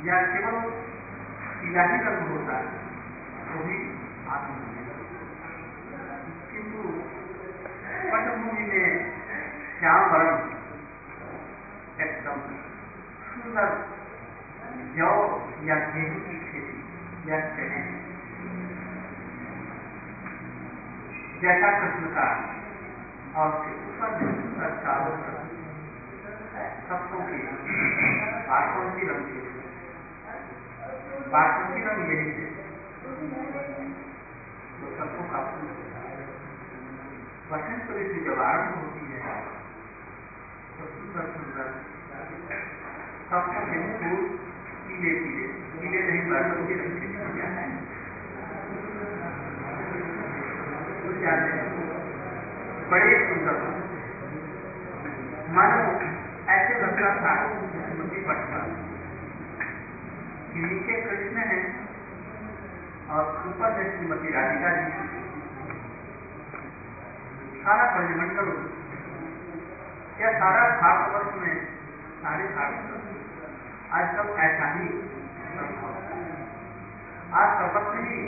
या केवल पीला ही रंग होता है वो भी आत्मनिर्भर। किंतु पटभूमि में श्याम वर्ण एकदम सुंदर जौ या गेहूं की खेती या चने जैसा कृष्ण का और ऊपर सुंदर चारों तरफ सबकों की बासंती रंग के बासंती रंग यही है तो सबको का फूल होता है। वसंत ऋतु जब आरंभ होती है तो सुंदर सुंदर सबको के फूल पीले पीले पीले नहीं बासंती रंग के हो जाता है। बड़े सुंदर मानो ऐसे लगता था स्मृति पट पर कि नीचे कृष्ण है और ऊपर है श्रीमती राधिका जी। सारा ब्रह्मंडल या सारा भारतवर्ष में सारे भारत आज सब ऐसा ही आज सर्वत्र ही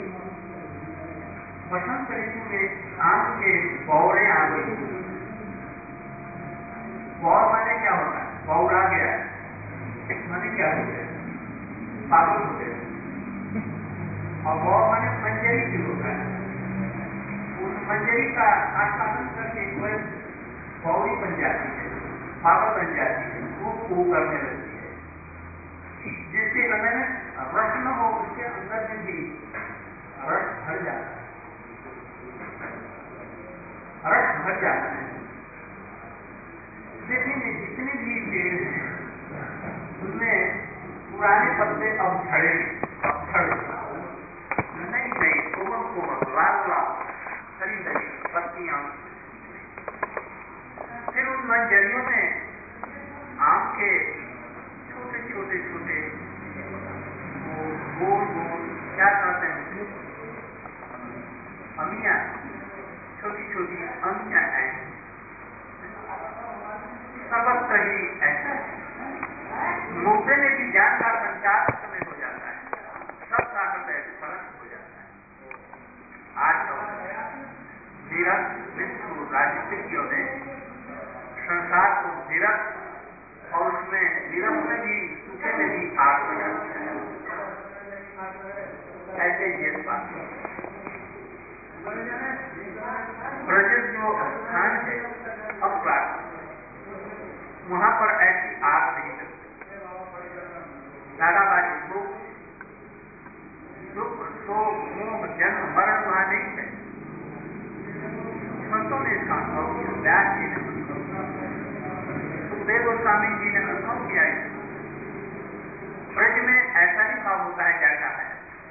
वसंत ऋतु में आम के बौरे आ गई। बौर माने क्या होता है? बौर आ गया माने क्या हो गया? पागल हो गया। और बौर माने मंजरी भी होता है। उस मंजरी का आस्वादन करके कोई बौरी बन जाती है, पागल बन जाती है, वो को करने लगती है। जिसके हृदय में रस न हो उसके अंदर में भी रस भर जाता है, रस भर जाता है। देखेंगे जितने भी पेड़ हैं उनमें पुराने पत्ते अब झड़े नई नई कोमल कोमल लाल लाल हरी हरी पत्तियां। फिर उन मंजरियों में आम के छोटे छोटे छोटे गोल गोल क्या कहते हैं अमियां, छोटी छोटी अमियां हैं। सर्वत्र ही ऐसा मुद्दे में भी ज्ञान का संचार समय हो जाता है, सब का हृदय स्मरण हो जाता है। आज तो नीरज मित्र राजनीतिज्ञों ने संसार को नीरज और उसमें नीरज में भी सूखे में भी आग हो जाती है। ऐसे ये बात ब्रज जो स्थान है अपराध वहां पर ऐसी आग नहीं लगती। दादाबाजी दुख शोक मोह जन्म मरण वहां नहीं है। संतों ने इसका अनुभव किया, व्यास जी ने सुखदेव गोस्वामी जी ने अनुभव किया। ब्रज में ऐसा ही भाव होता है जैसा है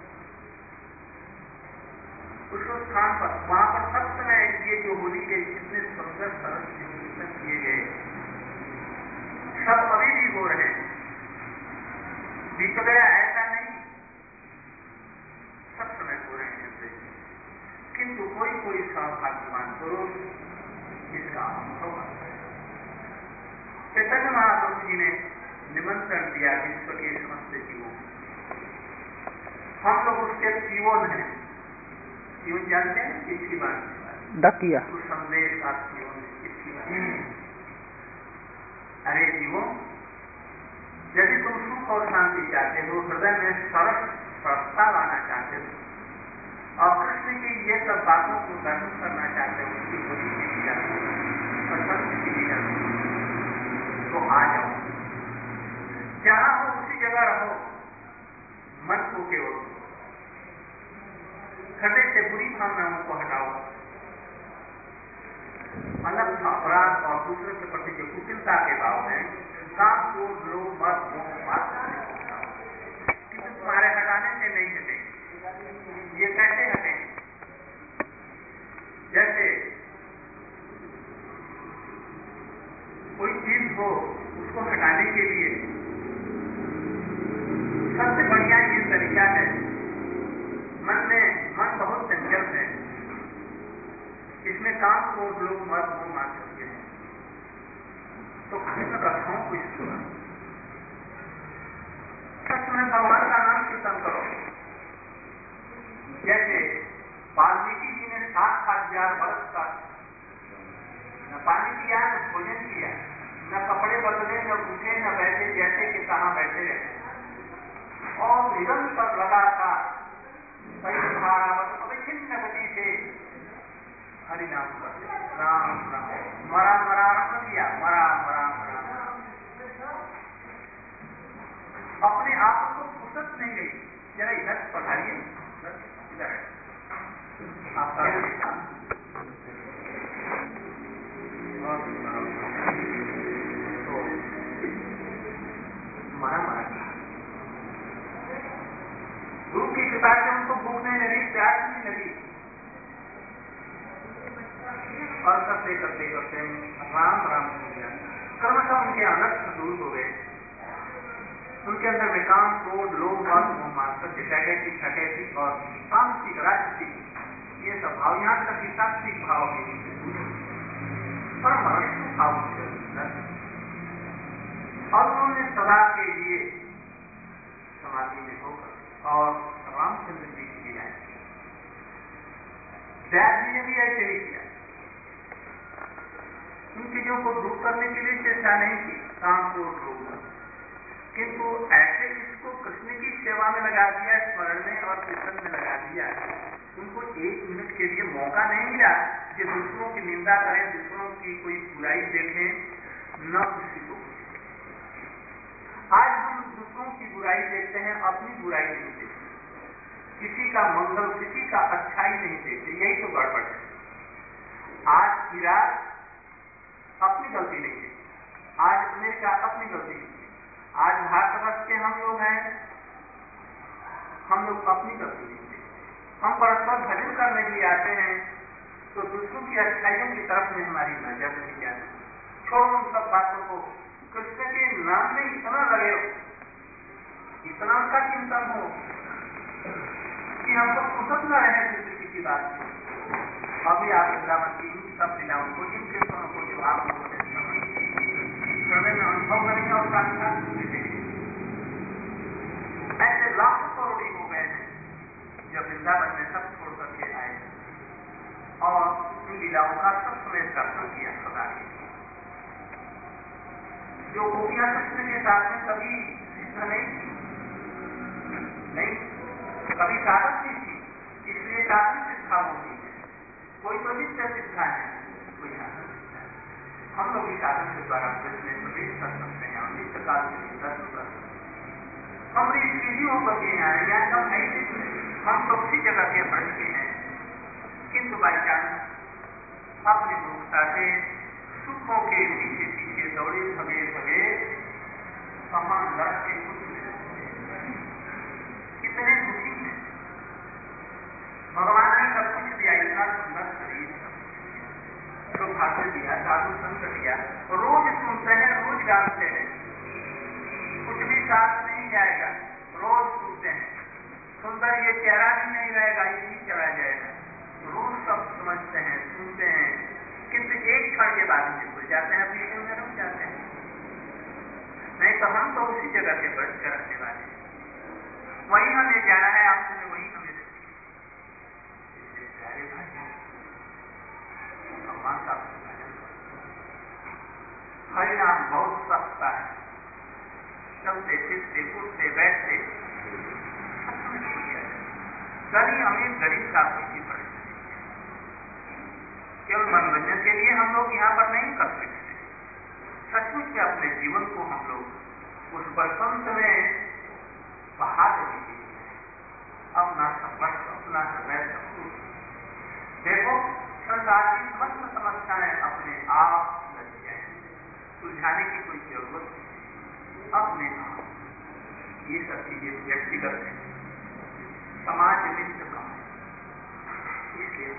उस स्थान पर। वहां पर सब समय ये जो होली के जितने सुंदर सरल कीर्तन किए गए सब अभी भी हो रहे हैं। बीत गया ऐसा नहीं, सब समय हो रहे हैं। किंतु कोई कोई सौभाग्यवान पुरुष इसका अनुभव आता है। चैतन्य महाप्रभु जी ने निमंत्रण दिया विश्व के समस्त जीवों। हम लोग उसके पीओन हैं। पीओन जानते हैं किसकी बात? डाकिया। उस संदेश का पीओन किसकी बात? अरे जीवों, यदि तुम सुख और शांति चाहते हो, हृदय में सरस स्वस्थता लाना चाहते हो और कृष्ण की ये सब बातों को दर्शन करना चाहते हो, उसकी बुद्धि की जाती है और सत्य की जाती है, तो आ जाओ। जहां हो उसी जगह रहो, मन को केवल हृदय से बुरी भावनाओं को हटाओ। अनर्थ अपराध और दूसरे के प्रति जो कुटिलता के भाव है, काम क्रोध लोभ मद मोह बात किंतु तुम्हारे हटाने से नहीं हटेंगे। ये कैसे हटेंगे? जैसे कोई चीज हो उसको हटाने के लिए सबसे बढ़िया ये तरीका है, मन बहुत चंचल है, इसमें काम क्रोध लोभ मद मोह मात्सर्य है, तो कृष्ण कथाओं को सुना। समय भगवान का नाम कीर्तन करो। जैसे वाल्मीकि जी ने 7,000 वर्ष का न पानी पिया, न भोजन किया, न कपड़े बदले, न उठे, न बैठे, जैसे कि कहाँ बैठे रहे और निरंतर लगातार धारावत अविच्छिन्न गति से हरिनाम करते, राम राम, मरा मरा रख दिया, मरा मरा मरा, अपने आप को फुर्सत नहीं गई। जरा इधर पढ़ाइए, इधर आपका तो मरा मरा गुरु की कृपा से उनको भूख नहीं लगी, प्यास नहीं लगी और करते करते करते राम राम हो गया। क्रमशः उनके अनर्थ दूर हो गए। उनके अंदर में काम, क्रोध, लोभ, मोह, मात्सर्य, ठकेती और तामसिक, राजसिक ये सब भाव, यहाँ तक कि सात्विक भाव भी परम भाव और उन्होंने सदा के लिए समाधि में होकर और रामचंद्र जी की लीलाएं की। व्यास जी ने भी ऐसे ही किया। इन चीजों को दूर करने के लिए चेष्टा नहीं की, काम को रोक, किंतु ऐसे इसको कृष्ण की सेवा में लगा दिया, स्मरण में और कीर्तन में लगा दिया। उनको 1 मिनट के लिए मौका नहीं मिला कि दूसरों की निंदा करें, दूसरों की कोई बुराई देखें, न किसी को। आज हम दूसरों की बुराई देखते हैं, अपनी बुराई नहीं देखते, किसी का मंगल, किसी का अच्छाई नहीं देखते, यही तो गड़बड़ है। आज इराक अपनी गलती नहीं है, आज अमेरिका अपनी गलती नहीं है, आज भारतवर्ष के हम लोग हैं, हम लोग अपनी गलती नहीं है। हम परस्पर भजन करने के लिए आते हैं तो दूसरों की अच्छाइयों की तरफ में हमारी नजर नहीं जाती। छोड़ो उन सब बातों को, कृष्ण के नाम में इतना लगे हो, इतना का चिंतन हो कि हमको फुर्सत न रहे दूसरी किसी बात की। अभी आप वृंदावन की सब लीलाओं को, इन कीर्तनों को जो आप लोगों ने में अनुभव करेंगे और साक्षात देखेंगे। ऐसे लाखों करोड़ी हो गए हैं जब वृंदावन में सब छोड़ करके आए और इन लीलाओं का सब समय दर्शन किया सदा के। जो गोपियां कृष्ण के साथ में कभी सिद्ध नहीं कभी साधक नहीं थी, इसलिए काफी सिद्धा होती है। कोई तो नित्य सिद्धा है, कोई साधक सिद्धा है। हम लोग इस साधन के द्वारा कृष्ण में प्रवेश कर सकते हैं और नित्य काल के लिए दर्शन कर सकते हैं। हम सीधी होकर के आए, या हम ऐसे हम तो उसी जगह के बैठते हैं, किंतु बाई चांस अपनी मूर्खता से सुखों के पीछे पीछे दौड़े भगे भगे समान दर्द के कुछ कितने दुखी हैं। भगवान ने सब कुछ दिया, इतना सुंदर शरीर, सौभाग्य दिया, साधु संत दिया, रोज सुनते हैं, रोज गाते हैं, कुछ भी साथ नहीं जाएगा, रोज सुनते हैं। सुंदर ये चेहरा भी नहीं रहेगा, ये भी चला जाएगा। रोज सब समझते हैं, सुनते हैं, किंतु एक क्षण के बाद में भूल जाते हैं, पीछे में रुक जाते हैं। नहीं तो हम तो उसी जगह के बैठ कर रहने वाले हैं, वही हमें जाना है, आपसे वही हमें प्यारे भाई भगवान का हरिनाम बहुत सस्ता है। चलते फिरते उठते बैठते गरीब अमीर गरीब का कोई फर्क नहीं। केवल मनोरंजन के लिए हम लोग यहाँ पर नहीं कर सकते। सचमुच में अपने जीवन को हम लोग उस बसंत में बहा देने के लिए अपना संपर्क, अपना समय सब कुछ देखो। संसार की समस्त समस्याएं अपने आप लग जाए, सुलझाने की कोई जरूरत नहीं। अपने आप ये सब चीजें व्यक्तिगत है, समाज निमित्त कम है, इसलिए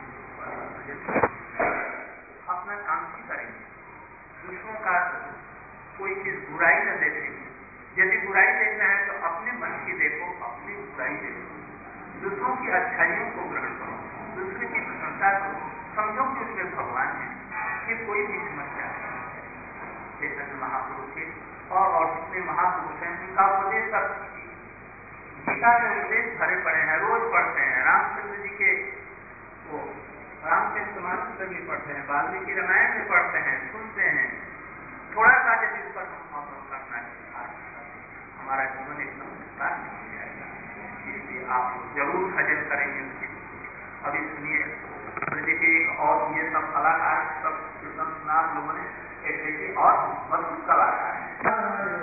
अपना काम ही करेंगे। दूसरों का कोई चीज बुराई न देखेंगे। यदि बुराई देखना है तो अपने मन की देखो, अपनी बुराई देखो। दूसरों की अच्छाइयों को ग्रहण करो, दूसरे की प्रशंसा करो, समझो कि उसमें भगवान है। ये कोई भी समस्या नहीं। चैतन्य महापुरुष थे और कितने महापुरुष हैं, उनका उपदेश कर टीका में उपदेश भरे पड़े हैं, रोज पढ़ते हैं। रामचंद्र जी के वो रामचरितमानस में भी पढ़ते हैं, वाल्मीकि रामायण में पढ़ते हैं, सुनते हैं। थोड़ा सा यदि इस पर हम अमल करना है, हमारा जीवन एकदम विस्तार नहीं हो जाएगा। इसलिए आप जरूर भजन करेंगे उसकी। अभी सुनिए, देखिए एक और ये सब कलाकार सब कीर्तन सुना लोगों ने, एक देखिए और मजबूत कलाकार है।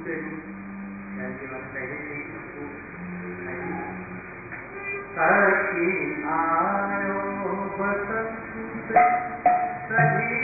दूसरे रूप पहले ही उसको सखी आयो बसंत सभी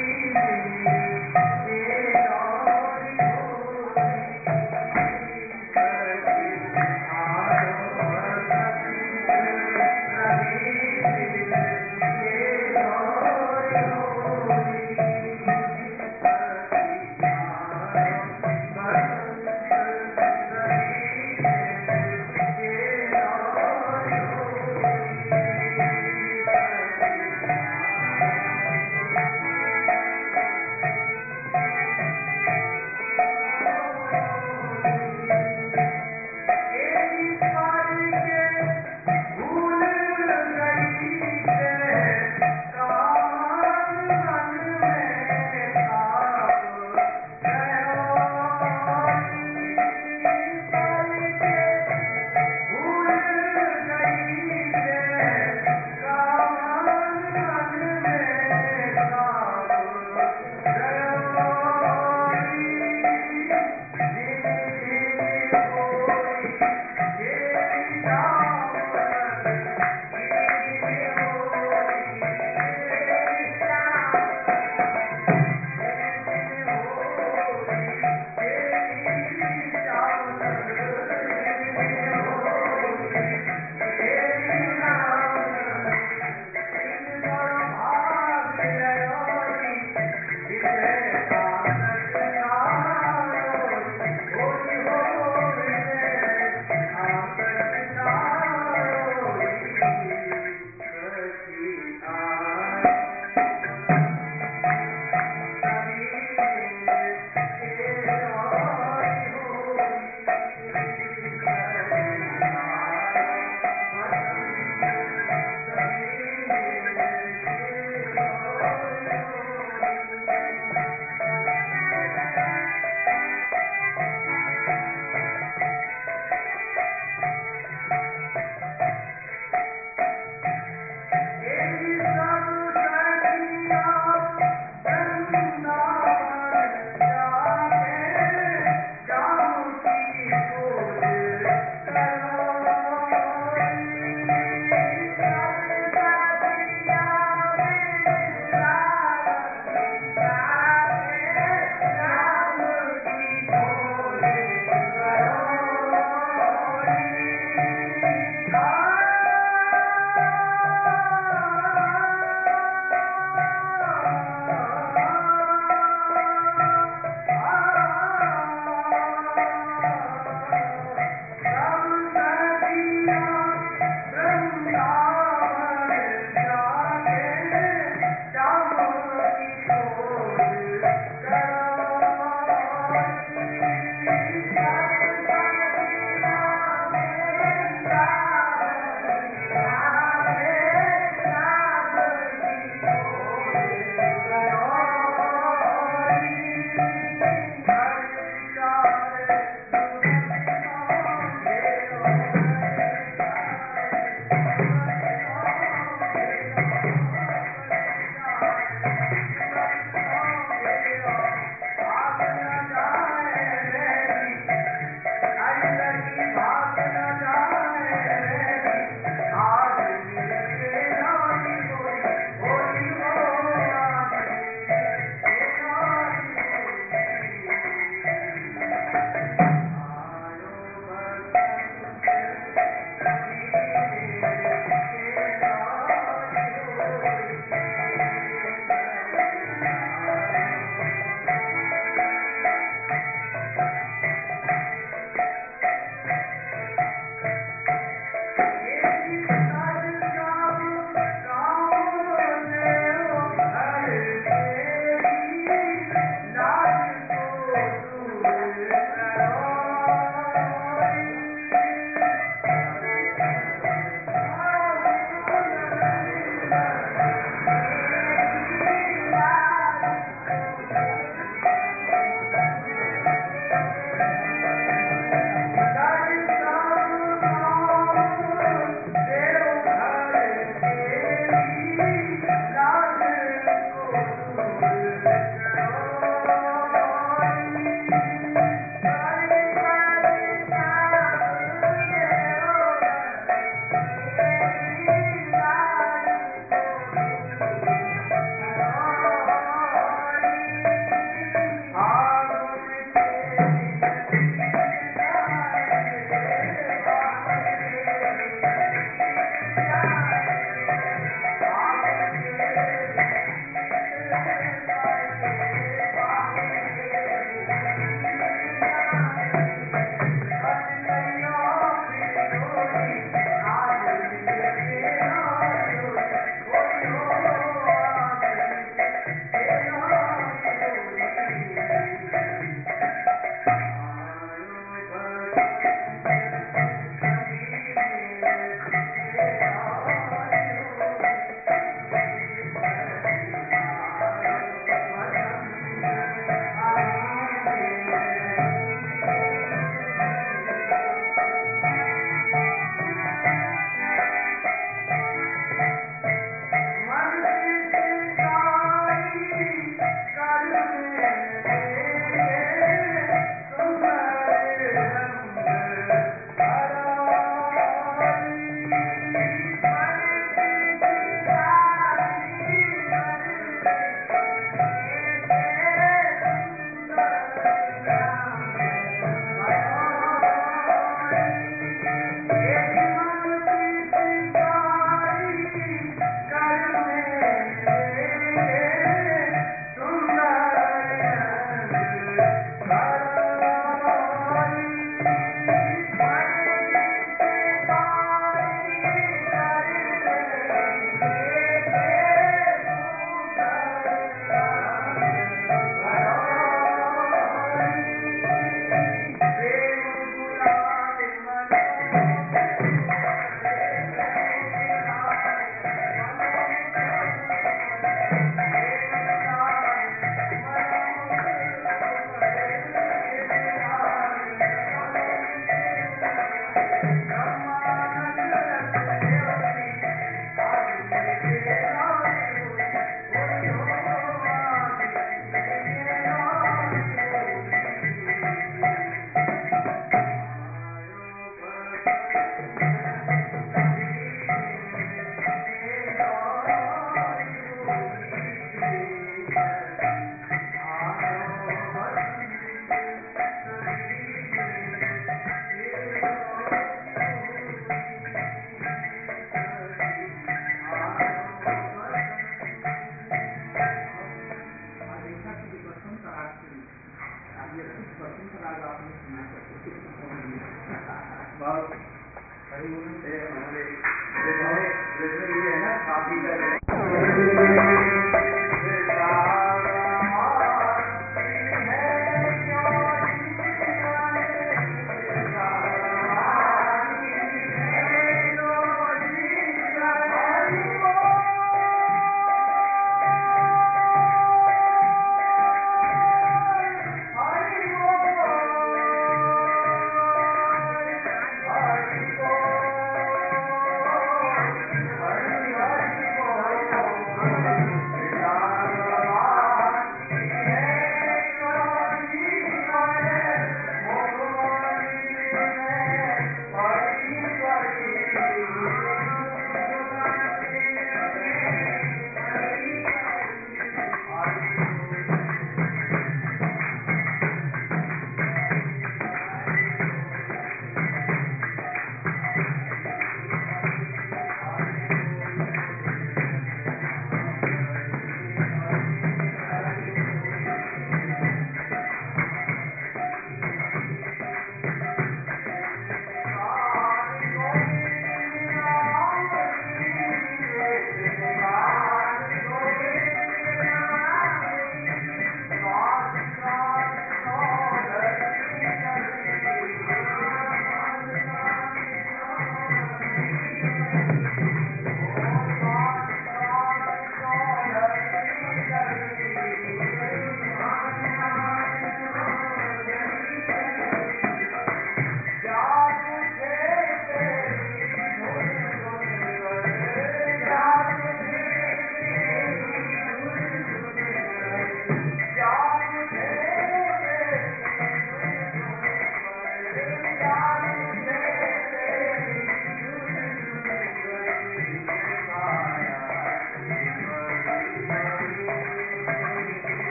ये है ना काफी